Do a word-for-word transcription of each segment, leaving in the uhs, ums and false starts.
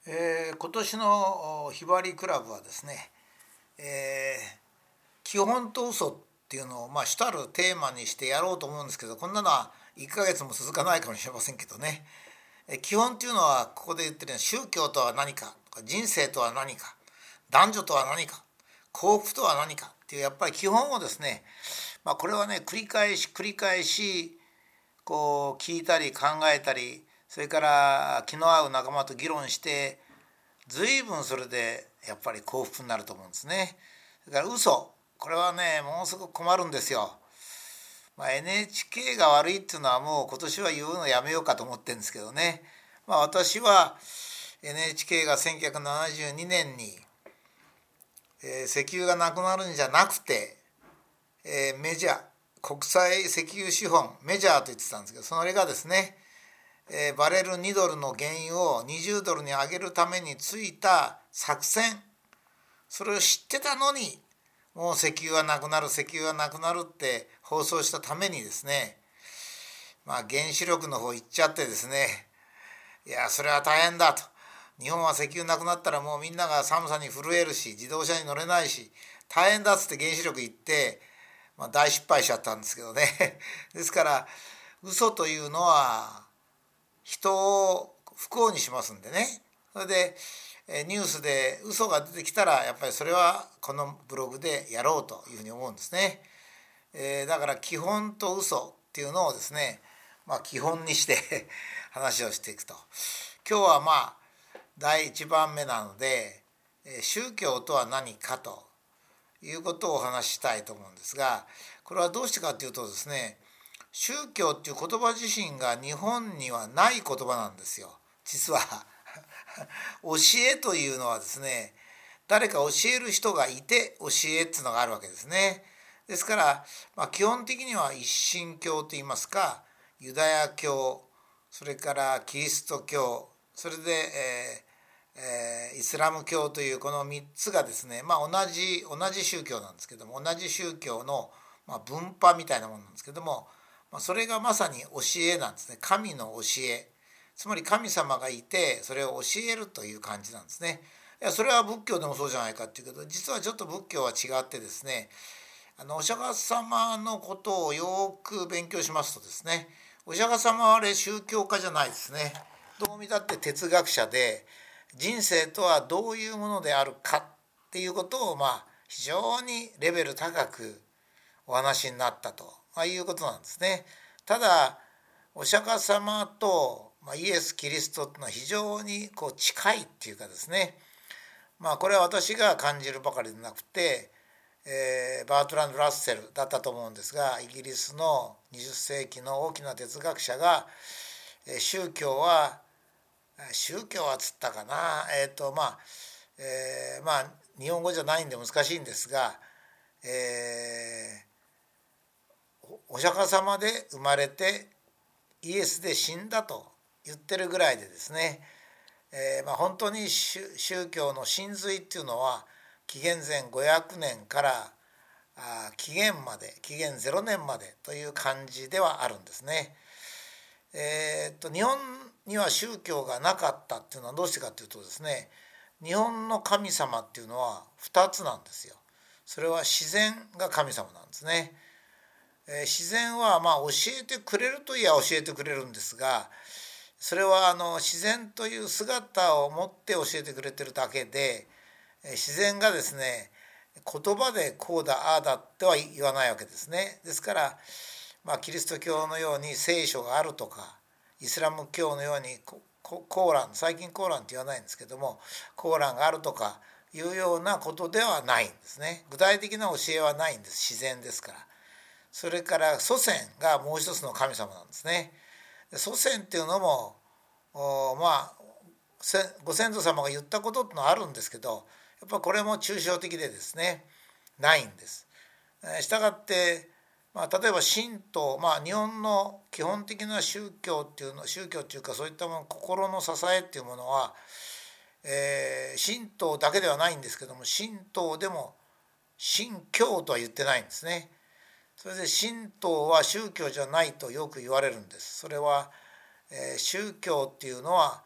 えー今年のひばりクラブはですね、えー基本と嘘っていうのを、まあ、主たるテーマにしてやろうと思うんですけど、こんなのはいっかげつも続かないかもしれませんけどね。えー基本っていうのはここで言ってるように、宗教とは何かとか、人生とは何か、男女とは何か、幸福とは何かっていう、やっぱり基本をですね、まあ、これはね、繰り返し繰り返しこう聞いたり考えたり、それから気の合う仲間と議論して、随分それでやっぱり幸福になると思うんですね。それから嘘、これはねものすごく困るんですよ。まあ、エヌエイチケー が悪いっていうのはもう今年は言うのやめようかと思ってるんですけどね。まあ、私は エヌエイチケー がせんきゅうひゃくななじゅうにねんに、えー石油がなくなるんじゃなくて、えーメジャー国際石油資本メジャーと言ってたんですけど、それがですね、えーバレルにドルの原油をにじゅうドルに上げるためについた作戦、それを知ってたのに、もう石油はなくなる石油はなくなるって放送したためにですね、まあ原子力の方行っちゃってですね、いやそれは大変だと、日本は石油なくなったらもうみんなが寒さに震えるし、自動車に乗れないし大変だっつって原子力行って、まあ、大失敗しちゃったんですけどね。ですから嘘というのは人を不幸にしますんでね。それでニュースで嘘が出てきたら、やっぱりそれはこのブログでやろうというふうに思うんですね。えーだから基本と嘘っていうのをですね、まあ、基本にして話をしていくと。今日はまあだいいちばんめなので、宗教とは何かということをお話ししたいと思うんですが、これはどうしてかというとですね、宗教っていう言葉自身が日本にはない言葉なんですよ、実は。教えというのはですね、誰か教える人がいて教えっていうのがあるわけですね。ですから、まあ、基本的には一神教といいますか、ユダヤ教、それからキリスト教、それで、えーえーイスラム教というこのみっつがですね、まあ、同じ同じ宗教なんですけども、同じ宗教の、まあ、分派みたいなものなんですけども、まあ、それがまさに教えなんですね。神の教え、つまり神様がいてそれを教えるという感じなんですね。いやそれは仏教でもそうじゃないかっていうけど、実はちょっと仏教は違ってですね、あのお釈迦様のことをよく勉強しますとですね、お釈迦様はあれ宗教家じゃないですね。どう見たって哲学者で、人生とはどういうものであるかっていうことを、まあ非常にレベル高くお話になったと、まあ、いうことなんですね。ただお釈迦様と、まあ、イエス・キリストっていうのは非常にこう近いっていうかですね、まあこれは私が感じるばかりでなくて、えーバートランド・ラッセルだったと思うんですが、イギリスのにじゅっ世紀の大きな哲学者が、えー宗教は宗教はつったかな、えっ、とまあ、えーまあ日本語じゃないんで難しいんですが、えーお釈迦様で生まれてイエスで死んだと言ってるぐらいでですね、えーまあ、本当に宗教の真髄っていうのは紀元前ごひゃくねんからあ紀元まで紀元ゼロねんまでという感じではあるんですね。えー、っと日本には宗教がなかったっていうのはどうしてかというとですね、日本の神様っていうのはふたつなんですよ。それは自然が神様なんですね。えー自然はまあ教えてくれるといえば教えてくれるんですが、それはあの自然という姿を持って教えてくれてるだけで、自然がですね言葉でこうだああだっては言わないわけですね。ですから、まあ、キリスト教のように聖書があるとか、イスラム教のようにコーラン、最近コーランって言わないんですけども、コーランがあるとかいうようなことではないんですね。具体的な教えはないんです、自然ですから。それから祖先がもう一つの神様なんですね。祖先っていうのもまあご先祖様が言ったことってのはあるんですけど、やっぱこれも抽象的でですねないんです。したがって、まあ、例えば神道、まあ、日本の基本的な宗教っていうの宗教っていうかそういったもの、心の支えっていうものは、えー、神道だけではないんですけども、神道でも神教とは言ってないんですね。それで神道は宗教じゃないとよく言われるんです。それは、えー宗教っていうのは、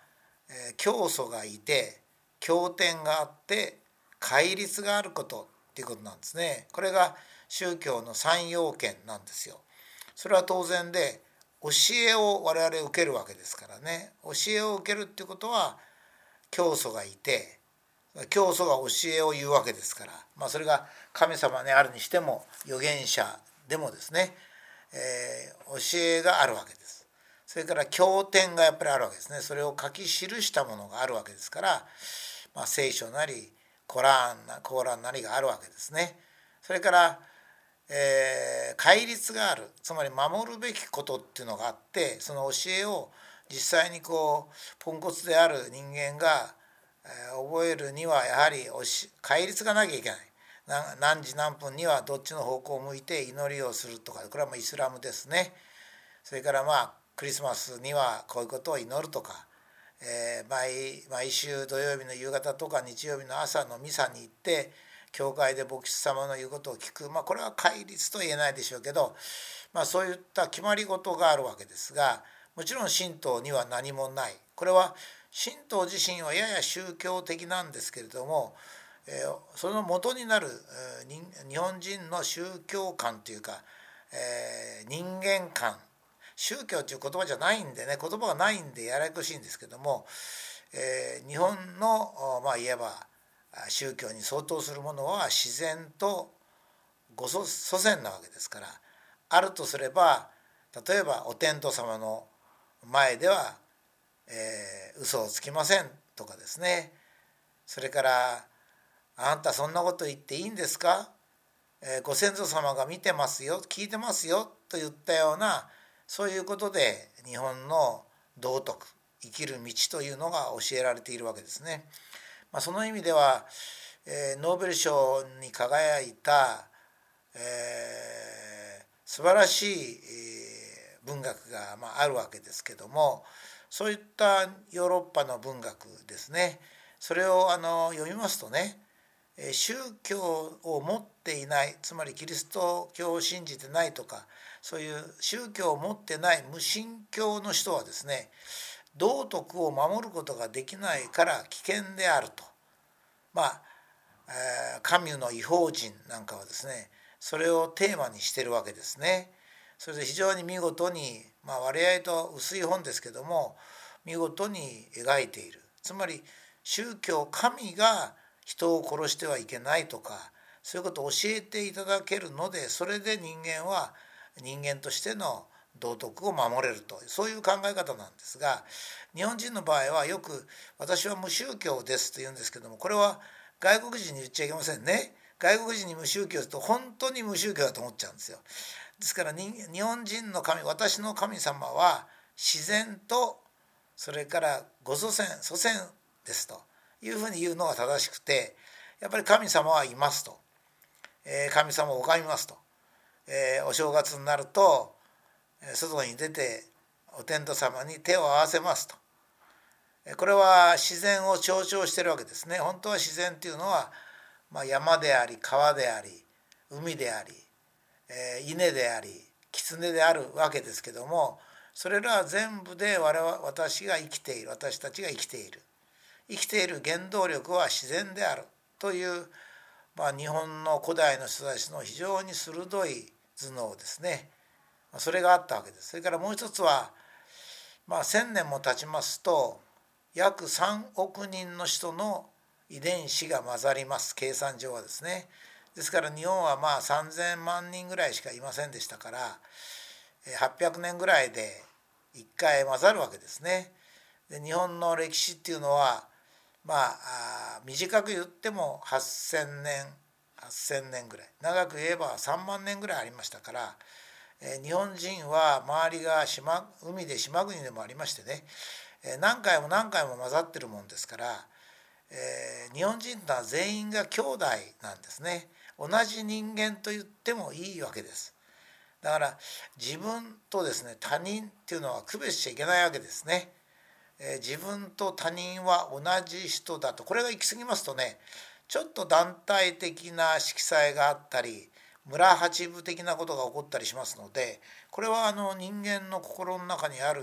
えー、教祖がいて経典があって戒律があることっていうことなんですね。これが宗教の三要件なんですよ。それは当然で、教えを我々受けるわけですからね。教えを受けるっていうことは教祖がいて、教祖が教えを言うわけですから、まあ、それが神様であるにしても預言者でもですね、えー、教えがあるわけです。それから経典がやっぱりあるわけですね。それを書き記したものがあるわけですから、まあ、聖書なりコラーンコーランなりがあるわけですね。それから、えー、戒律がある、つまり守るべきことっていうのがあって、その教えを実際にこうポンコツである人間が、えー、覚えるにはやはり戒律がなきゃいけない。何時何分にはどっちの方向を向いて祈りをするとか、これはもうイスラムですね。それからまあクリスマスにはこういうことを祈るとか、えー、毎, 毎週土曜日の夕方とか日曜日の朝のミサに行って教会で牧師様の言うことを聞く、まあ、これは戒律と言えないでしょうけど、まあ、そういった決まり事があるわけですが、もちろん神道には何もない。これは神道自身はやや宗教的なんですけれども、えー、その元になる、えー、日本人の宗教観というか、えー、人間観、宗教という言葉じゃないんでね、言葉がないんでややこしいんですけども、えー、日本のまあいわば宗教に相当するものは自然とご祖先なわけですから、あるとすれば、例えばお天道様の前では、えー、嘘をつきませんとかですね、それからあんたそんなこと言っていいんですか、えー、ご先祖様が見てますよ、聞いてますよといったような、そういうことで日本の道徳、生きる道というのが教えられているわけですね。まあ、その意味では、えー、ノーベル賞に輝いた、えー、素晴らしい、えー、文学が、まあ、あるわけですけども、そういったヨーロッパの文学ですね、それをあの読みますとね、宗教を持っていない、つまりキリスト教を信じてないとか、そういう宗教を持ってない無神教の人はですね、道徳を守ることができないから危険であると。まあ、えー、カミュの異邦人なんかはですね、それをテーマにしてるわけですね。それで非常に見事に、まあ、割合と薄い本ですけども、見事に描いている。つまり宗教、神が人を殺してはいけないとか、そういうことを教えていただけるので、それで人間は人間としての道徳を守れると、そういう考え方なんですが、日本人の場合はよく私は無宗教ですと言うんですけども、これは外国人に言っちゃいけませんね。外国人に無宗教すると本当に無宗教だと思っちゃうんですよ。ですから日本人の神、私の神様は自然と、それからご祖先祖先ですというふうに言うのが正しくて、やっぱり神様はいますと、えー、神様を拝みますと、えー、お正月になると外に出てお天道様に手を合わせますと。これは自然を象徴しているわけですね。本当は自然というのは、まあ、山であり川であり海であり、えー、稲であり狐であるわけですけども、それらは全部で我々私が生きている、私たちが生きている、生きている原動力は自然であるという、まあ、日本の古代の人たちの非常に鋭い頭脳ですね。それがあったわけです。それからもう一つは、まあ、せんねんも経ちますと約さんおくにんの人の遺伝子が混ざります、計算上はですね。ですから日本はまあさんぜんまんにんぐらいしかいませんでしたから、はっぴゃくねんぐらいでいっかい混ざるわけですね。で日本の歴史っていうのは、まあ短く言ってもはっせんねんはっせんねんぐらい、長く言えばさんまんねんぐらいありましたから、え日本人は周りが島海で島国でもありましてね、え何回も何回も混ざってるもんですから、えー、日本人とは全員が兄弟なんですね。同じ人間と言ってもいいわけです。だから自分とですね他人っていうのは区別しちゃいけないわけですね。えー、自分と他人は同じ人だと、これが行き過ぎますとね、ちょっと団体的な色彩があったり村八分的なことが起こったりしますので、これはあの人間の心の中にある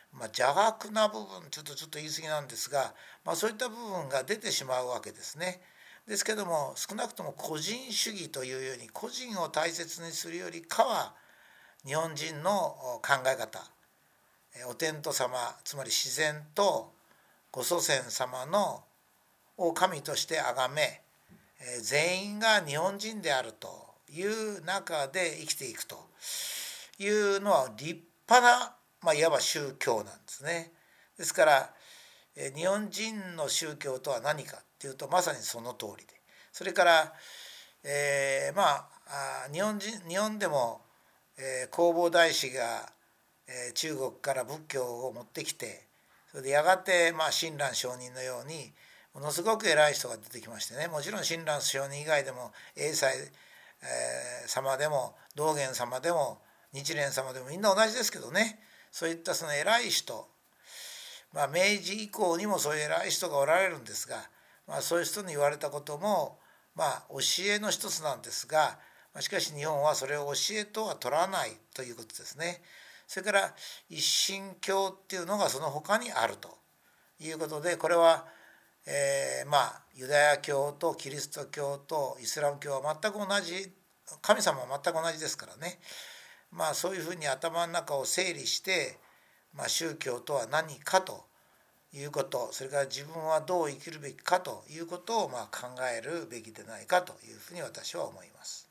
まあ、邪悪な部分ちょっとちょっと言い過ぎなんですが、まあ、そういった部分が出てしまうわけですね。ですけども少なくとも個人主義というように個人を大切にするよりかは日本人の考え方、お天道様つまり自然とご祖先様のを神として崇め全員が日本人であるという中で生きていくというのは立派な、まあ、いわば宗教なんですね。ですから日本人の宗教とは何かっていうとまさにその通りで、それから、えー、まあ日本人日本でも、えー、弘法大師が、えー、中国から仏教を持ってきて、それでやがて、まあ、親鸞上人のようにものすごく偉い人が出てきましてね、もちろん親鸞上人以外でも栄西、えー、様でも道元様でも日蓮様でもみんな同じですけどね、そういったその偉い人、まあ、明治以降にもそういう偉い人がおられるんですが、まあ、そういう人に言われたことも、まあ、教えの一つなんですが、しかし日本はそれを教えとは取らないということですね。それから一神教っていうのがその他にあるということで、これは、えー、まあユダヤ教とキリスト教とイスラム教は全く同じ、神様は全く同じですからね、まあそういうふうに頭の中を整理して、まあ、宗教とは何かということ、それから自分はどう生きるべきかということをまあ考えるべきでないかというふうに私は思います。